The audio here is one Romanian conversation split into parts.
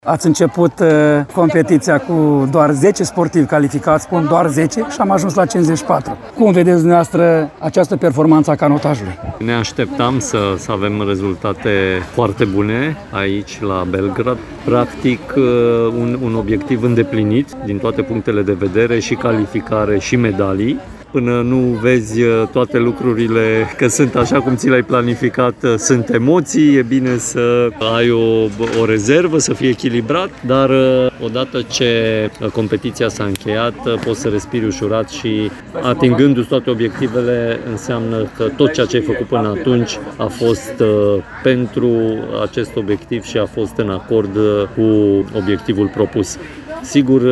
Ați început competiția cu doar 10 sportivi calificați, spun doar 10, și am ajuns la 54. Cum vedeți dumneavoastră această performanță a canotajului? Ne așteptam să avem rezultate foarte bune aici la Belgrad. Practic un obiectiv îndeplinit din toate punctele de vedere, și calificare și medalii. Până nu vezi toate lucrurile că sunt așa cum ți le-ai planificat, sunt emoții, e bine să ai o rezervă, să fie echilibrat, dar odată ce competiția s-a încheiat, poți să respiri ușurat și atingându-ți toate obiectivele, înseamnă că tot ceea ce ai făcut până atunci a fost pentru acest obiectiv și a fost în acord cu obiectivul propus. Sigur,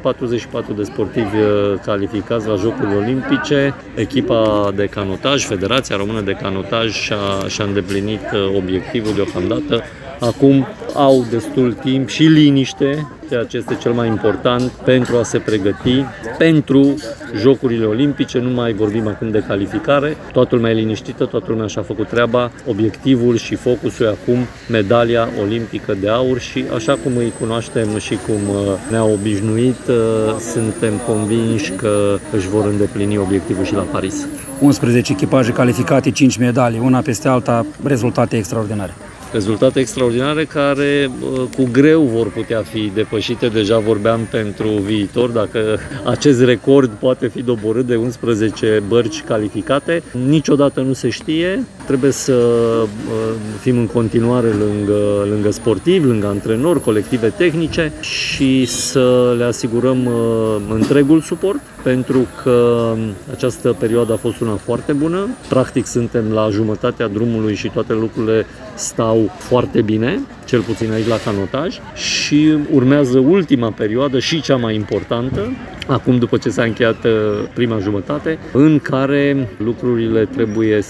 44 de sportivi calificați la Jocurile Olimpice, echipa de canotaj, Federația Română de Canotaj și-a îndeplinit obiectivul deocamdată. Acum au destul timp și liniște, ceea ce este cel mai important, pentru a se pregăti pentru Jocurile Olimpice. Nu mai vorbim acum de calificare, toată lumea e liniștită, toată lumea și-a făcut treaba. Obiectivul și focusul e acum medalia olimpică de aur și așa cum îi cunoaștem și cum ne-au obișnuit, suntem convinși că își vor îndeplini obiectivul și la Paris. 11 echipaje calificate, 5 medalii, una peste alta, rezultate extraordinare. Rezultate extraordinare care cu greu vor putea fi depășite. Deja vorbeam pentru viitor, dacă acest record poate fi doborât de 11 bărci calificate. Niciodată nu se știe. Trebuie să fim în continuare lângă sportivi, lângă antrenori, colective tehnice și să le asigurăm întregul suport, pentru că această perioadă a fost una foarte bună. Practic suntem la jumătatea drumului și toate lucrurile stau foarte bine, cel puțin aici la canotaj, și urmează ultima perioadă și cea mai importantă, acum după ce s-a încheiat prima jumătate, în care lucrurile trebuie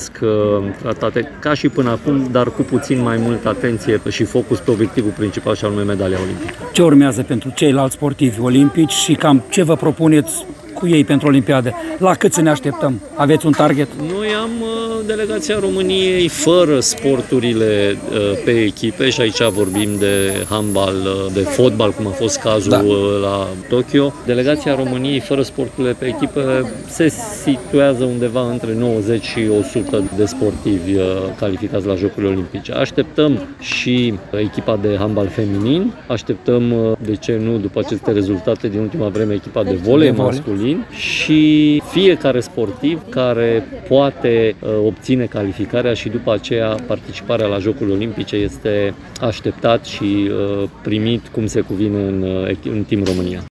tratate ca și până acum, dar cu puțin mai multă atenție și focus pe obiectivul principal, și anume medalia olimpică. Ce urmează pentru ceilalți sportivi olimpici și cam ce vă propuneți cu ei pentru Olimpiade? La cât să ne așteptăm? Aveți un target? Noi am delegația României fără sporturile pe echipe, și aici vorbim de handbal, de fotbal, cum a fost cazul la Tokyo. Delegația României fără sporturile pe echipe se situează undeva între 90 și 100 de sportivi calificați la Jocurile Olimpice. Așteptăm și echipa de handbal feminin, așteptăm, de ce nu, după aceste rezultate din ultima vreme, echipa de volei masculin, și fiecare sportiv care poate obține calificarea și după aceea participarea la Jocurile Olimpice este așteptat și primit cum se cuvine în Team România.